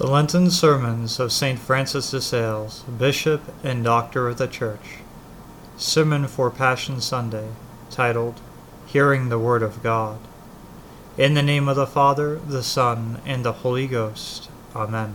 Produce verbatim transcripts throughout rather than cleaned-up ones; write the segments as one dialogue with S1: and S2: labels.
S1: The Lenten Sermons of Saint Francis de Sales, Bishop and Doctor of the Church. Sermon for Passion Sunday, titled, Hearing the Word of God. In the name of the Father, the Son, and the Holy Ghost. Amen.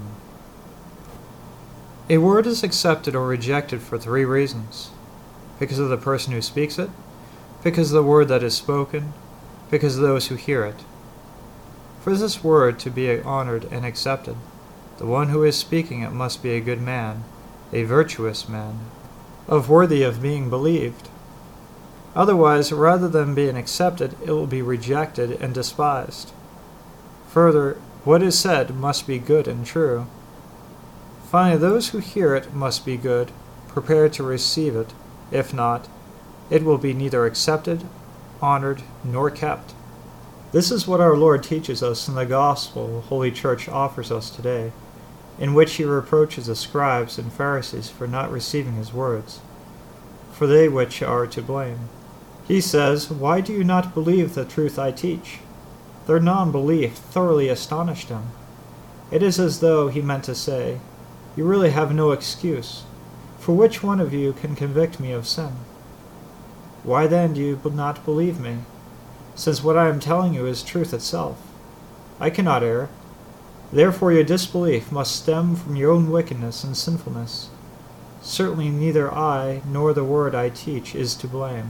S1: A word is accepted or rejected for three reasons: because of the person who speaks it, because of the word that is spoken, because of those who hear it. For this word to be honored and accepted, the one who is speaking it must be a good man, a virtuous man, of worthy of being believed. Otherwise, rather than being accepted, it will be rejected and despised. Further, what is said must be good and true. Finally, those who hear it must be good, prepared to receive it. If not, it will be neither accepted, honored, nor kept. This is what our Lord teaches us in the gospel Holy Church offers us today, in which he reproaches the scribes and Pharisees for not receiving his words, for they which are to blame. He says, "Why do you not believe the truth I teach?" Their non-belief thoroughly astonished him. It is as though he meant to say, "You really have no excuse, for which one of you can convict me of sin? Why then do you not believe me, since what I am telling you is truth itself? I cannot err. Therefore your disbelief must stem from your own wickedness and sinfulness. Certainly neither I nor the word I teach is to blame."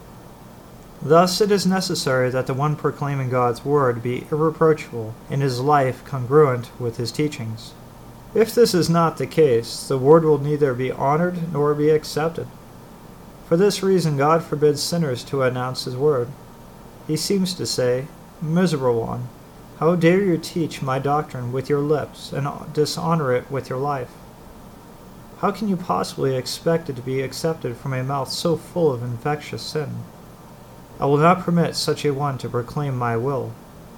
S1: Thus it is necessary that the one proclaiming God's word be irreproachable and his life congruent with his teachings. If this is not the case, the word will neither be honored nor be accepted. For this reason God forbids sinners to announce his word. He seems to say, "Miserable one, how dare you teach my doctrine with your lips and dishonor it with your life? How can you possibly expect it to be accepted from a mouth so full of infectious sin? I will not permit such a one to proclaim my will."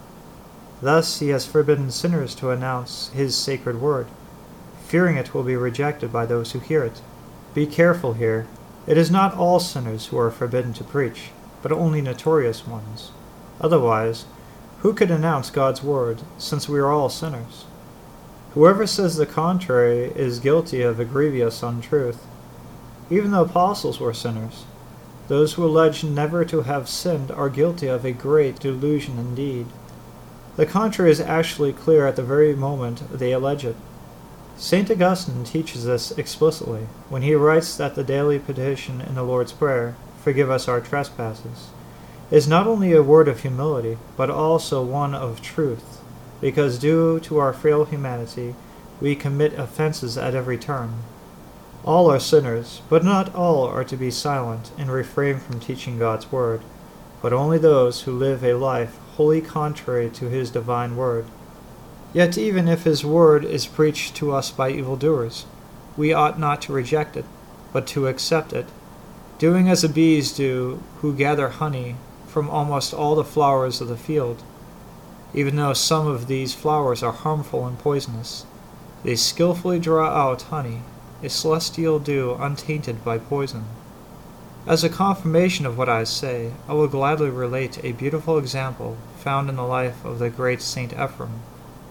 S1: Thus he has forbidden sinners to announce his sacred word, fearing it will be rejected by those who hear it. Be careful here. It is not all sinners who are forbidden to preach, but only notorious ones. Otherwise, who could announce God's word, since we are all sinners? Whoever says the contrary is guilty of a grievous untruth. Even the apostles were sinners. Those who allege never to have sinned are guilty of a great delusion indeed. The contrary is actually clear at the very moment they allege it. Saint Augustine teaches this explicitly, when he writes that the daily petition in the Lord's Prayer, "Forgive us our trespasses," is not only a word of humility, but also one of truth, because due to our frail humanity, we commit offenses at every turn. All are sinners, but not all are to be silent and refrain from teaching God's word, but only those who live a life wholly contrary to his divine word. Yet even if his word is preached to us by evildoers, we ought not to reject it, but to accept it, doing as the bees do who gather honey from almost all the flowers of the field. Even though some of these flowers are harmful and poisonous, they skillfully draw out honey, a celestial dew untainted by poison. As a confirmation of what I say, I will gladly relate a beautiful example found in the life of the great Saint Ephrem.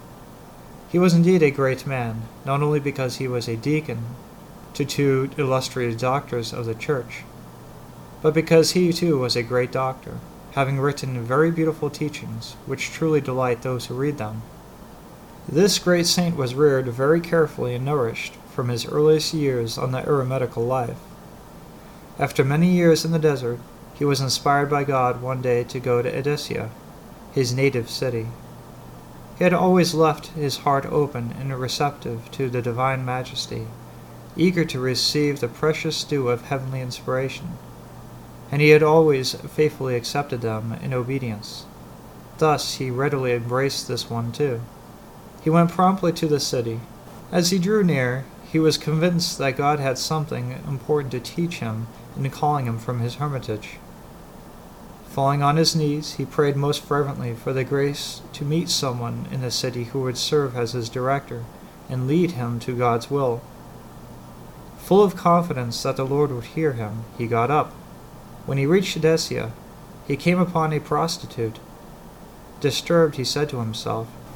S1: He was indeed a great man, not only because he was a deacon to two illustrious doctors of the Church, but because he too was a great doctor, having written very beautiful teachings, which truly delight those who read them. This great saint was reared very carefully and nourished from his earliest years on the eremitical life. After many years in the desert, he was inspired by God one day to go to Edessa, his native city. He had always left his heart open and receptive to the divine majesty, eager to receive the precious dew of heavenly inspiration, and he had always faithfully accepted them in obedience. Thus he readily embraced this one too. He went promptly to the city. As he drew near, he was convinced that God had something important to teach him in calling him from his hermitage. Falling on his knees, he prayed most fervently for the grace to meet someone in the city who would serve as his director and lead him to God's will. Full of confidence that the Lord would hear him, he got up. When he reached Edessa, he came upon a prostitute. Disturbed, he said to himself,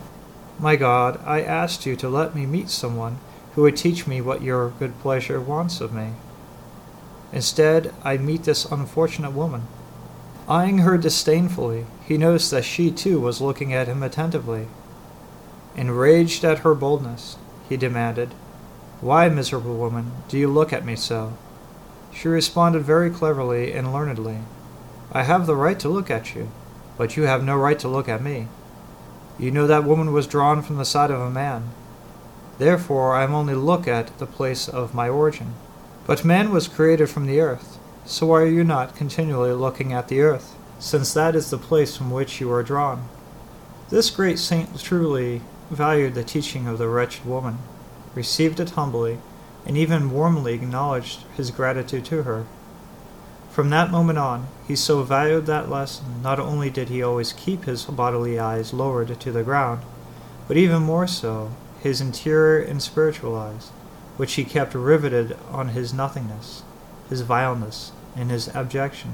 S1: My God, I asked you to let me meet someone who would teach me what your good pleasure wants of me. Instead, I meet this unfortunate woman. Eyeing her disdainfully, he noticed that she too was looking at him attentively. Enraged at her boldness, he demanded, "Why, miserable woman, do you look at me so?" She responded very cleverly and learnedly, "I have the right to look at you, but you have no right to look at me. You know that woman was drawn from the side of a man. Therefore I am only look at the place of my origin. But man was created from the earth, so why are you not continually looking at the earth, since that is the place from which you are drawn?" This great saint truly valued the teaching of the wretched woman, received it humbly, and even warmly acknowledged his gratitude to her. From that moment on, he so valued that lesson, not only did he always keep his bodily eyes lowered to the ground, but even more so, his interior and spiritual eyes, which he kept riveted on his nothingness, his vileness, and his abjection.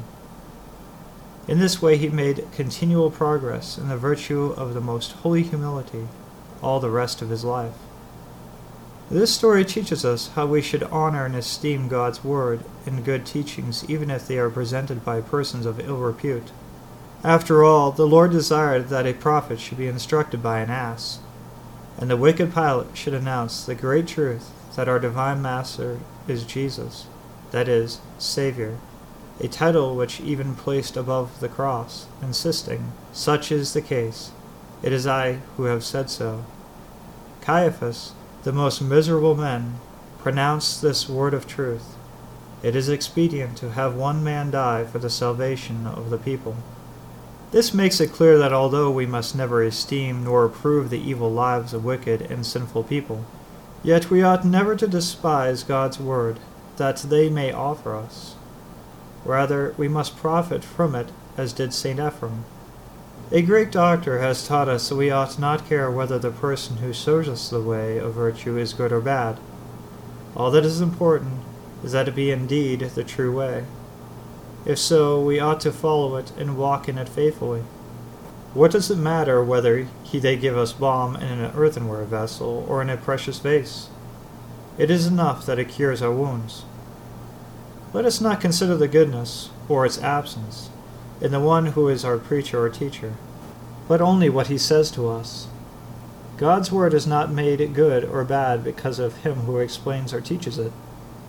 S1: In this way he made continual progress in the virtue of the most holy humility all the rest of his life. This story teaches us how we should honor and esteem God's word and good teachings even if they are presented by persons of ill repute. After all, the Lord desired that a prophet should be instructed by an ass, and the wicked Pilate should announce the great truth that our divine Master is Jesus, that is, Savior, a title which even placed above the cross, insisting, "Such is the case. It is I who have said so." Caiaphas, the most miserable man, pronounced this word of truth: "It is expedient to have one man die for the salvation of the people." This makes it clear that although we must never esteem nor approve the evil lives of wicked and sinful people, yet we ought never to despise God's word that they may offer us. Rather, we must profit from it as did Saint Ephrem. A great doctor has taught us that we ought not care whether the person who shows us the way of virtue is good or bad. All that is important is that it be indeed the true way. If so, we ought to follow it and walk in it faithfully. What does it matter whether he they give us balm in an earthenware vessel or in a precious vase? It is enough that it cures our wounds. Let us not consider the goodness, or its absence, in the one who is our preacher or teacher, but only what he says to us. God's word is not made good or bad because of him who explains or teaches it.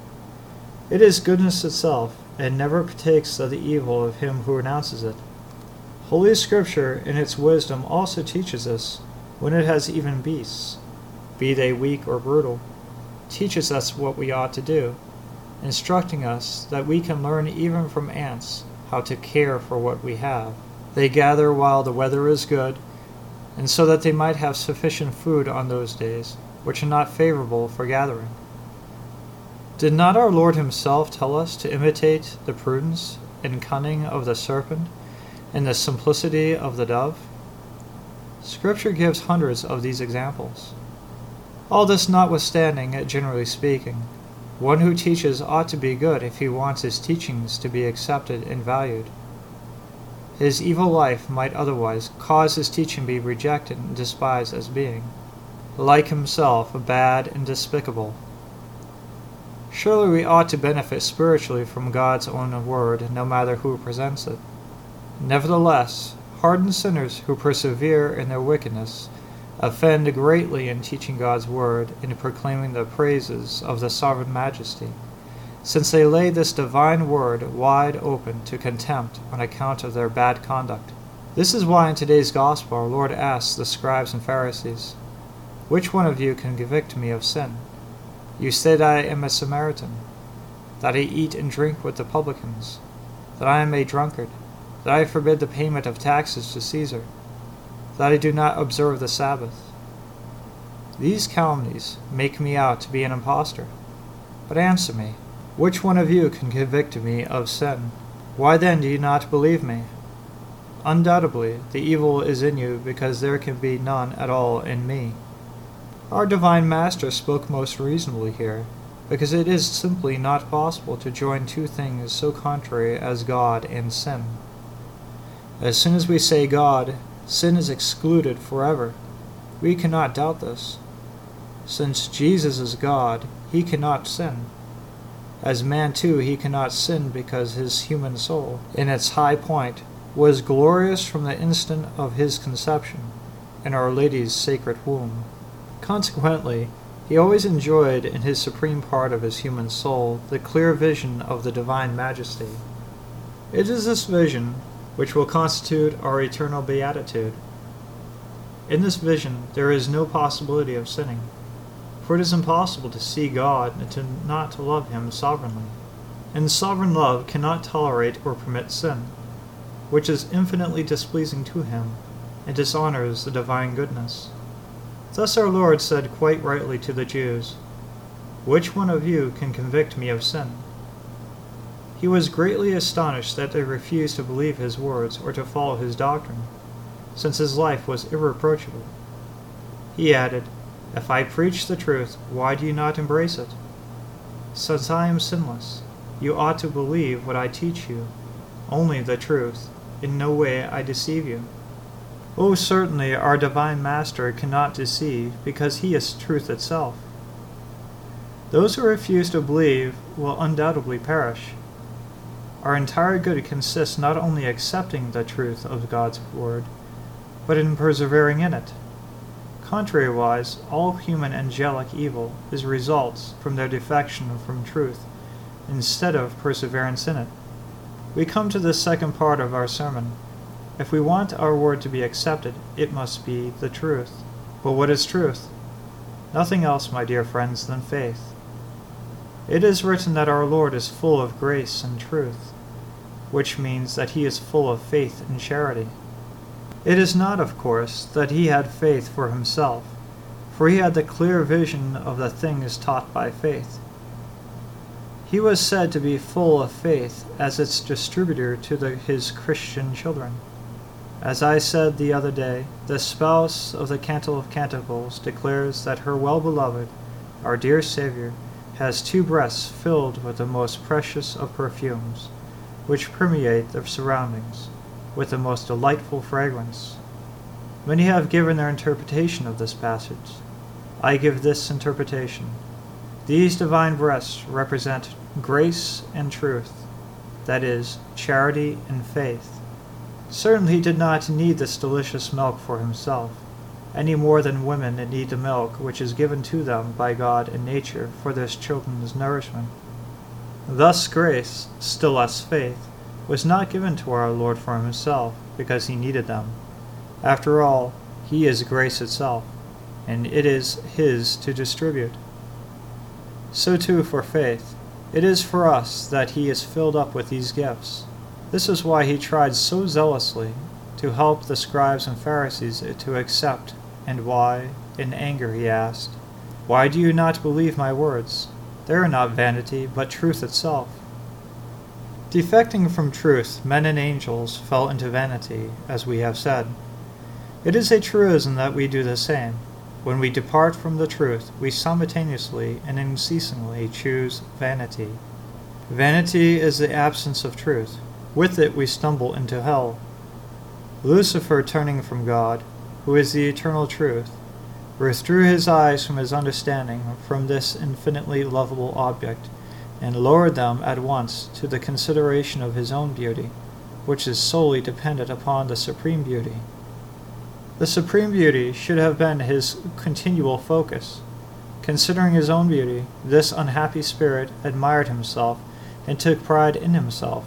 S1: It is goodness itself, and never partakes of the evil of him who renounces it. Holy Scripture, in its wisdom, also teaches us, when it has even beasts, be they weak or brutal, teaches us what we ought to do, instructing us that we can learn even from ants how to care for what we have. They gather while the weather is good, and so that they might have sufficient food on those days, which are not favorable for gathering. Did not our Lord himself tell us to imitate the prudence and cunning of the serpent and the simplicity of the dove? Scripture gives hundreds of these examples. All this notwithstanding, generally speaking, one who teaches ought to be good if he wants his teachings to be accepted and valued. His evil life might otherwise cause his teaching to be rejected and despised as being, like himself, bad and despicable. Surely we ought to benefit spiritually from God's own word, no matter who presents it. Nevertheless, hardened sinners who persevere in their wickedness offend greatly in teaching God's word and proclaiming the praises of the sovereign majesty, since they lay this divine word wide open to contempt on account of their bad conduct. This is why in today's gospel our Lord asks the scribes and Pharisees, "Which one of you can convict me of sin? You say that I am a Samaritan, that I eat and drink with the publicans, that I am a drunkard, that I forbid the payment of taxes to Caesar, that I do not observe the Sabbath. These calumnies make me out to be an impostor. But answer me, which one of you can convict me of sin? Why then do you not believe me? Undoubtedly, the evil is in you, because there can be none at all in me." Our divine Master spoke most reasonably here, because it is simply not possible to join two things so contrary as God and sin. As soon as we say God, sin is excluded forever, We cannot doubt this. Since Jesus is God, he cannot sin. As man too, he cannot sin because his human soul, in its high point, was glorious from the instant of his conception in Our Lady's sacred womb. Consequently, he always enjoyed in his supreme part of his human soul the clear vision of the divine majesty. It is this vision which will constitute our eternal beatitude. In this vision there is no possibility of sinning, for it is impossible to see God and to not to love him sovereignly. And sovereign love cannot tolerate or permit sin, which is infinitely displeasing to him and dishonors the divine goodness. Thus our Lord said quite rightly to the Jews, "Which one of you can convict me of sin?" He was greatly astonished that they refused to believe his words or to follow his doctrine, since his life was irreproachable. He added, "If I preach the truth, why do you not embrace it? Since I am sinless, you ought to believe what I teach you, only the truth. In no way I deceive you." Oh, certainly our divine Master cannot deceive, because he is truth itself. Those who refuse to believe will undoubtedly perish. Our entire good consists not only in accepting the truth of God's word, but in persevering in it. Contrariwise, all human angelic evil is results from their defection from truth, instead of perseverance in it. We come to the second part of our sermon. If we want our word to be accepted, it must be the truth. But what is truth? Nothing else, my dear friends, than faith. It is written that our Lord is full of grace and truth, which means that he is full of faith and charity. It is not, of course, that he had faith for himself, for he had the clear vision of the things taught by faith. He was said to be full of faith as its distributor to the, his Christian children. As I said the other day, the spouse of the Canticle of Canticles declares that her well-beloved, our dear Savior, has two breasts filled with the most precious of perfumes, which permeate their surroundings with the most delightful fragrance. Many have given their interpretation of this passage. I give this interpretation. These divine breasts represent grace and truth, that is, charity and faith. Certainly he did not need this delicious milk for himself, any more than women need the milk which is given to them by God and nature for their children's nourishment. Thus grace, still less faith, was not given to our Lord for himself, because he needed them. After all, he is grace itself, and it is his to distribute. So too for faith. It is for us that he is filled up with these gifts. This is why he tried so zealously to help the scribes and Pharisees to accept, and why, in anger, he asked, "Why do you not believe my words? They are not vanity, but truth itself." Defecting from truth, men and angels fell into vanity, as we have said. It is a truism that we do the same. When we depart from the truth, we simultaneously and unceasingly choose vanity. Vanity is the absence of truth. With it we stumble into hell. Lucifer, turning from God, who is the eternal truth, withdrew his eyes from his understanding from this infinitely lovable object, and lowered them at once to the consideration of his own beauty, which is solely dependent upon the supreme beauty. The supreme beauty should have been his continual focus. Considering his own beauty, this unhappy spirit admired himself and took pride in himself.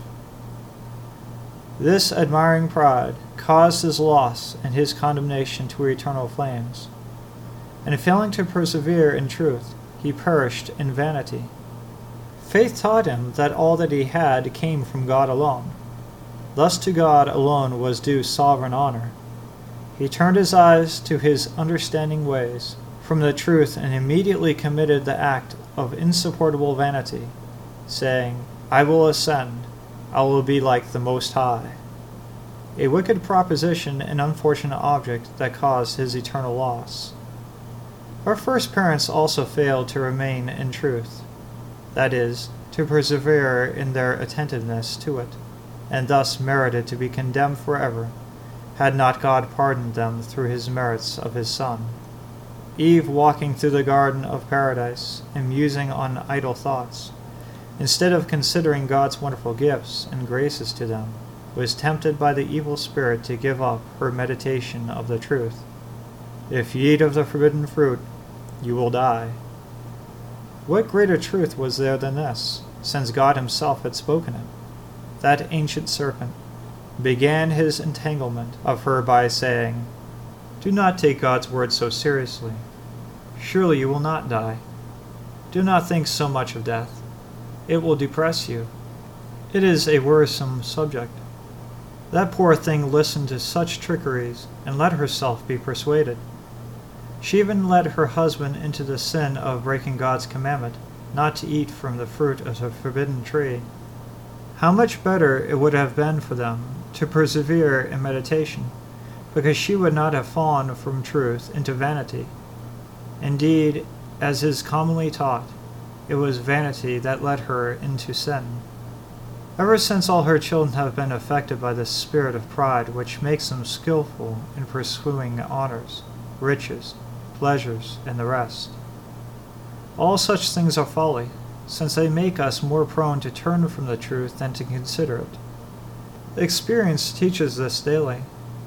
S1: This admiring pride caused his loss and his condemnation to eternal flames. And failing to persevere in truth, he perished in vanity. Faith taught him that all that he had came from God alone. Thus to God alone was due sovereign honor. He turned his eyes to his understanding ways from the truth and immediately committed the act of insupportable vanity, saying, "I will ascend, I will be like the Most High." A wicked proposition and unfortunate object that caused his eternal loss. Our first parents also failed to remain in truth, that is, to persevere in their attentiveness to it, and thus merited to be condemned forever, had not God pardoned them through his merits of his Son. Eve walking through the garden of paradise and musing on idle thoughts, instead of considering God's wonderful gifts and graces to them, was tempted by the evil spirit to give up her meditation of the truth. If ye eat of the forbidden fruit, you will die. What greater truth was there than this, since God himself had spoken it? That ancient serpent began his entanglement of her by saying, "Do not take God's word so seriously. Surely you will not die. Do not think so much of death. It will depress you. It is a wearisome subject." That poor thing listened to such trickeries and let herself be persuaded. She even led her husband into the sin of breaking God's commandment not to eat from the fruit of the forbidden tree. How much better it would have been for them to persevere in meditation, because she would not have fallen from truth into vanity. Indeed, as is commonly taught, it was vanity that led her into sin. Ever since all her children have been affected by the spirit of pride which makes them skillful in pursuing honors, riches, pleasures, and the rest. All such things are folly, since they make us more prone to turn from the truth than to consider it. Experience teaches this daily.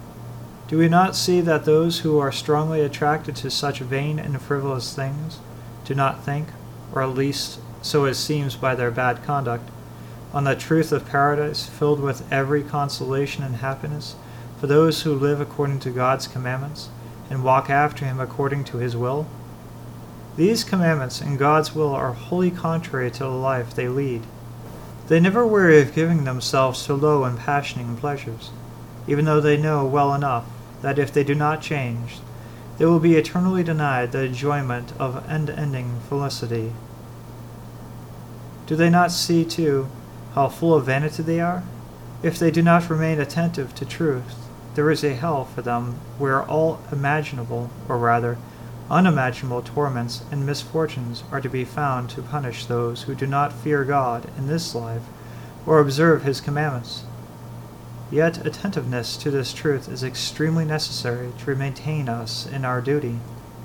S1: Do we not see that those who are strongly attracted to such vain and frivolous things do not think, or at least so it seems by their bad conduct, on the truth of paradise filled with every consolation and happiness for those who live according to God's commandments and walk after him according to his will? These commandments and God's will are wholly contrary to the life they lead. They never weary of giving themselves to low and passioning pleasures, even though they know well enough that if they do not change, they will be eternally denied the enjoyment of unending felicity. Do they not see, too, how full of vanity they are? If they do not remain attentive to truth, there is a hell for them where all imaginable, or rather, unimaginable torments and misfortunes are to be found to punish those who do not fear God in this life or observe his commandments. Yet attentiveness to this truth is extremely necessary to maintain us in our duty.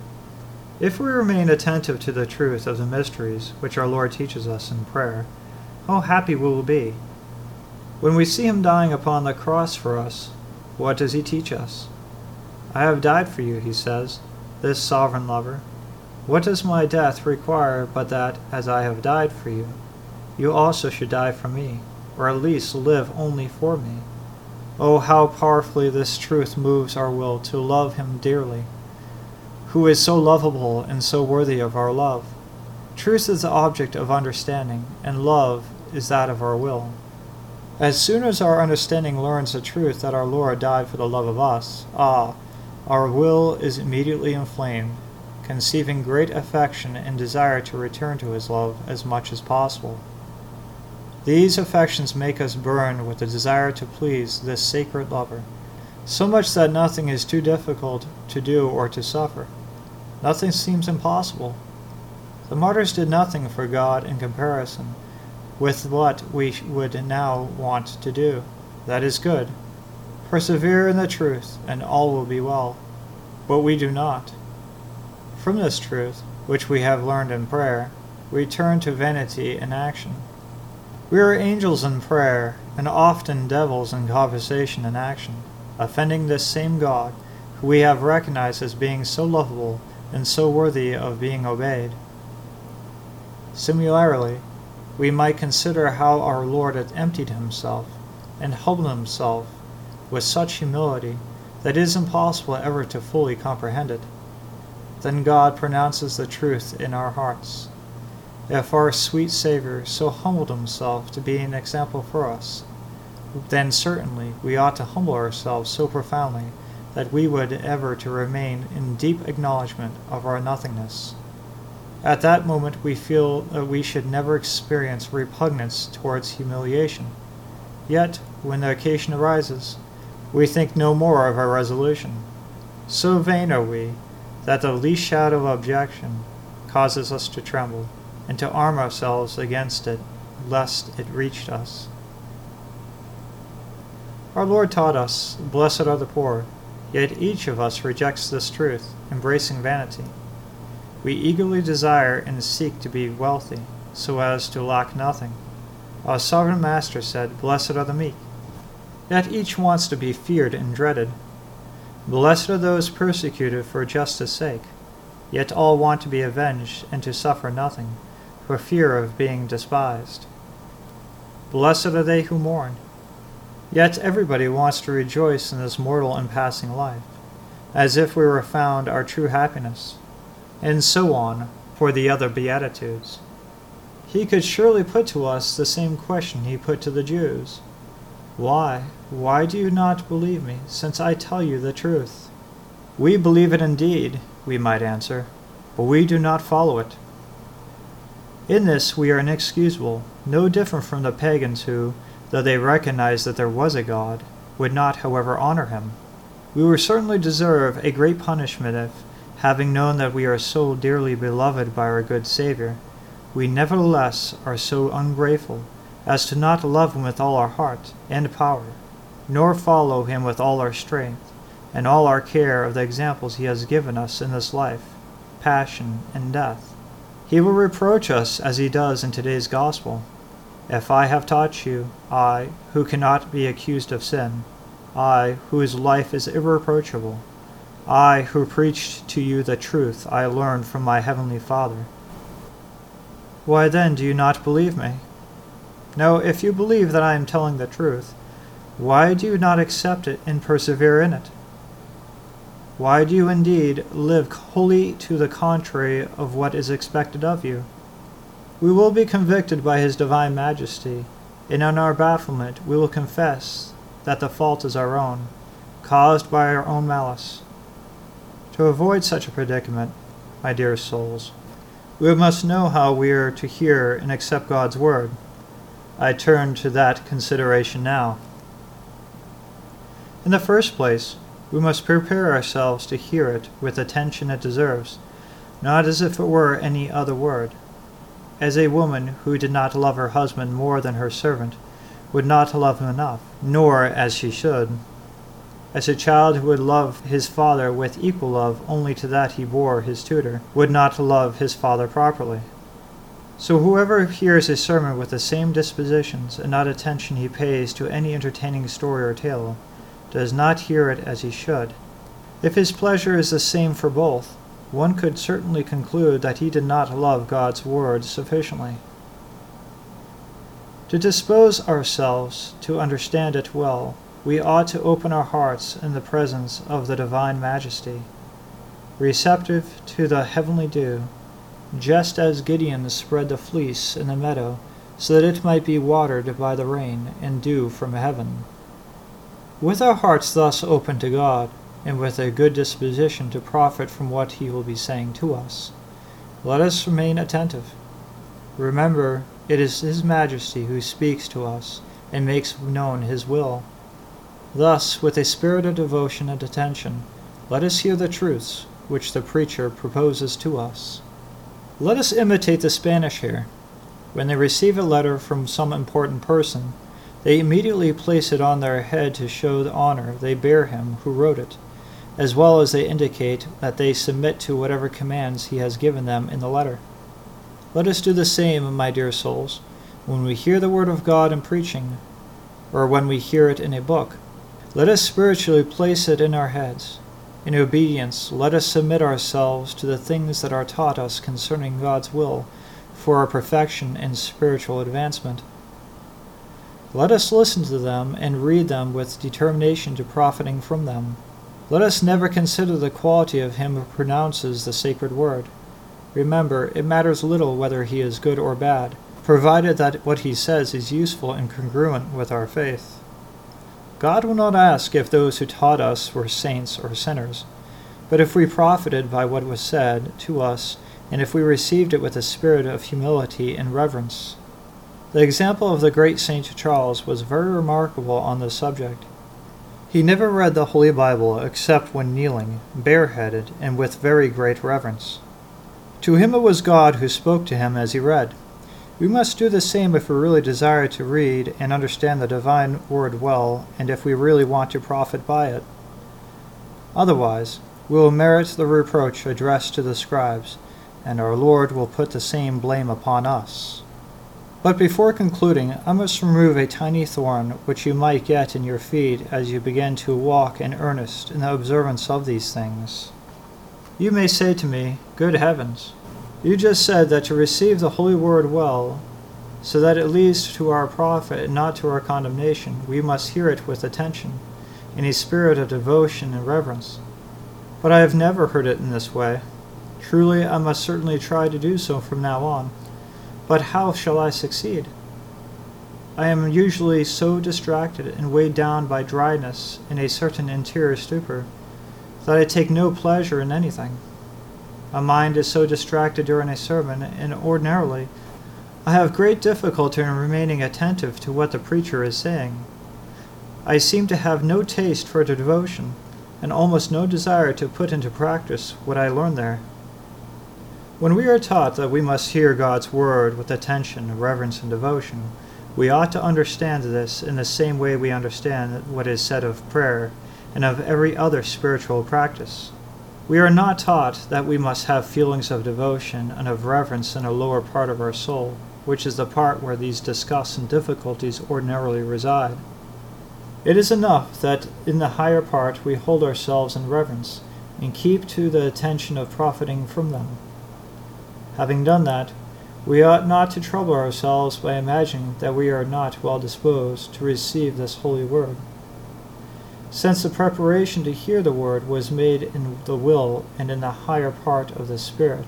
S1: If we remain attentive to the truth of the mysteries which our Lord teaches us in prayer, how happy we will be! When we see him dying upon the cross for us, what does he teach us? I have died for you, he says, this sovereign lover. What does my death require but that, as I have died for you, you also should die for me, or at least live only for me? Oh, how powerfully this truth moves our will to love him dearly, who is so lovable and so worthy of our love. Truth is the object of understanding, and love is that of our will. As soon as our understanding learns the truth that our Lord died for the love of us, ah, our will is immediately inflamed, conceiving great affection and desire to return to his love as much as possible. These affections make us burn with the desire to please this sacred lover, so much that nothing is too difficult to do or to suffer. Nothing seems impossible. The martyrs did nothing for God in comparison with what we would now want to do. That is good. Persevere in the truth, and all will be well. But we do not. From this truth, which we have learned in prayer, we turn to vanity in action. We are angels in prayer, and often devils in conversation and action, offending this same God, who we have recognized as being so lovable and so worthy of being obeyed. Similarly, we might consider how our Lord had emptied himself and humbled himself with such humility that it is impossible ever to fully comprehend it. Then God pronounces the truth in our hearts. If our sweet Savior so humbled himself to be an example for us, then certainly we ought to humble ourselves so profoundly that we would ever to remain in deep acknowledgement of our nothingness. At that moment we feel that we should never experience repugnance towards humiliation. Yet, when the occasion arises, we think no more of our resolution. So vain are we, that the least shadow of objection causes us to tremble, and to arm ourselves against it, lest it reach us. Our Lord taught us, "Blessed are the poor," yet each of us rejects this truth, embracing vanity. We eagerly desire and seek to be wealthy, so as to lack nothing. Our sovereign Master said, "Blessed are the meek." Yet each wants to be feared and dreaded. Blessed are those persecuted for justice' sake. Yet all want to be avenged and to suffer nothing, for fear of being despised. Blessed are they who mourn. Yet everybody wants to rejoice in this mortal and passing life, as if we were found our true happiness, and so on for the other Beatitudes. He could surely put to us the same question he put to the Jews. Why, why do you not believe me, since I tell you the truth? We believe it indeed, we might answer, but we do not follow it. In this we are inexcusable, no different from the pagans who, though they recognized that there was a God, would not, however, honor him. We would certainly deserve a great punishment if, having known that we are so dearly beloved by our good Savior, we nevertheless are so ungrateful as to not love him with all our heart and power, nor follow him with all our strength, and all our care of the examples he has given us in this life, passion, and death. He will reproach us as he does in today's gospel. If I have taught you, I, who cannot be accused of sin, I, whose life is irreproachable, I, who preached to you the truth I learned from my heavenly Father, why then do you not believe me? No, if you believe that I am telling the truth, why do you not accept it and persevere in it? Why do you indeed live wholly to the contrary of what is expected of you? We will be convicted by his divine majesty, and in our bafflement we will confess that the fault is our own, caused by our own malice. To avoid such a predicament, my dear souls, we must know how we are to hear and accept God's word. I turn to that consideration now. In the first place, we must prepare ourselves to hear it with the attention it deserves, not as if it were any other word. As a woman who did not love her husband more than her servant would not love him enough, nor as she should. As a child who would love his father with equal love only to that he bore his tutor, would not love his father properly. So whoever hears a sermon with the same dispositions and not attention he pays to any entertaining story or tale, does not hear it as he should. If his pleasure is the same for both, one could certainly conclude that he did not love God's word sufficiently. To dispose ourselves to understand it well, we ought to open our hearts in the presence of the divine majesty, receptive to the heavenly dew, just as Gideon spread the fleece in the meadow so that it might be watered by the rain and dew from heaven. With our hearts thus open to God, and with a good disposition to profit from what he will be saying to us, let us remain attentive. Remember, it is his majesty who speaks to us and makes known his will. Thus, with a spirit of devotion and attention, let us hear the truths which the preacher proposes to us. Let us imitate the Spanish here. When they receive a letter from some important person, they immediately place it on their head to show the honor they bear him who wrote it, as well as they indicate that they submit to whatever commands he has given them in the letter. Let us do the same, my dear souls, when we hear the word of God in preaching, or when we hear it in a book. Let us spiritually place it in our heads. In obedience, let us submit ourselves to the things that are taught us concerning God's will for our perfection and spiritual advancement. Let us listen to them and read them with determination to profiting from them. Let us never consider the quality of him who pronounces the sacred word. Remember, it matters little whether he is good or bad, provided that what he says is useful and congruent with our faith. God will not ask if those who taught us were saints or sinners, but if we profited by what was said to us, and if we received it with a spirit of humility and reverence. The example of the great Saint Charles was very remarkable on this subject. He never read the Holy Bible except when kneeling, bareheaded, and with very great reverence. To him it was God who spoke to him as he read. We must do the same if we really desire to read and understand the divine word well, and if we really want to profit by it. Otherwise, we will merit the reproach addressed to the scribes, and our Lord will put the same blame upon us. But before concluding, I must remove a tiny thorn which you might get in your feet as you begin to walk in earnest in the observance of these things. You may say to me, "Good heavens, you just said that to receive the Holy Word well, so that it leads to our profit and not to our condemnation, we must hear it with attention, in a spirit of devotion and reverence. But I have never heard it in this way. Truly, I must certainly try to do so from now on. But how shall I succeed? I am usually so distracted and weighed down by dryness and a certain interior stupor that I take no pleasure in anything. My mind is so distracted during a sermon, and ordinarily I have great difficulty in remaining attentive to what the preacher is saying. I seem to have no taste for devotion, and almost no desire to put into practice what I learn there. When we are taught that we must hear God's word with attention, reverence, and devotion, we ought to understand this in the same way we understand what is said of prayer and of every other spiritual practice. We are not taught that we must have feelings of devotion and of reverence in a lower part of our soul, which is the part where these disgusts and difficulties ordinarily reside. It is enough that in the higher part we hold ourselves in reverence and keep to the attention of profiting from them. Having done that, we ought not to trouble ourselves by imagining that we are not well disposed to receive this holy word, since the preparation to hear the word was made in the will and in the higher part of the spirit.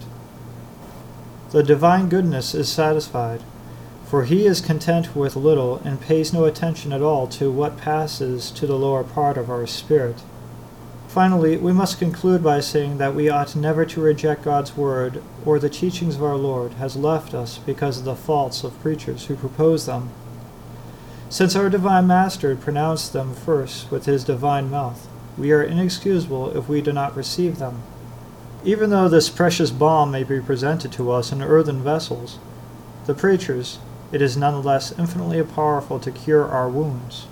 S1: The divine goodness is satisfied, for he is content with little and pays no attention at all to what passes to the lower part of our spirit. Finally, we must conclude by saying that we ought never to reject God's word or the teachings of our Lord has left us because of the faults of preachers who propose them. Since our divine Master pronounced them first with his divine mouth, we are inexcusable if we do not receive them. Even though this precious balm may be presented to us in earthen vessels, the preachers, it is nonetheless infinitely powerful to cure our wounds.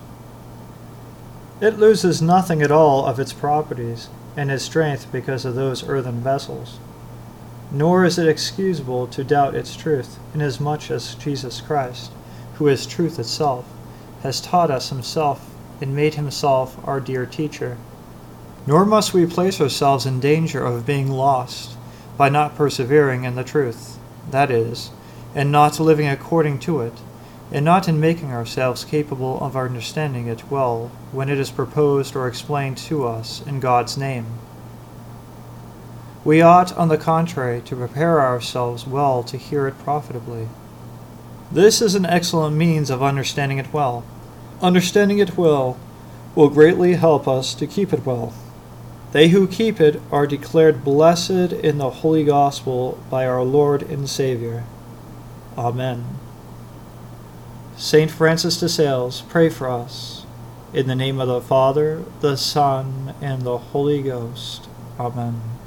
S1: It loses nothing at all of its properties and its strength because of those earthen vessels. Nor is it excusable to doubt its truth, inasmuch as Jesus Christ, who is truth itself, has taught us himself and made himself our dear teacher. Nor must we place ourselves in danger of being lost by not persevering in the truth, that is, in not living according to it, and not in making ourselves capable of understanding it well when it is proposed or explained to us in God's name. We ought, on the contrary, to prepare ourselves well to hear it profitably. This is an excellent means of understanding it well. Understanding it well will greatly help us to keep it well. They who keep it are declared blessed in the Holy Gospel by our Lord and Savior. Amen. Saint Francis de Sales, pray for us. In the name of the Father, the Son, and the Holy Ghost. Amen.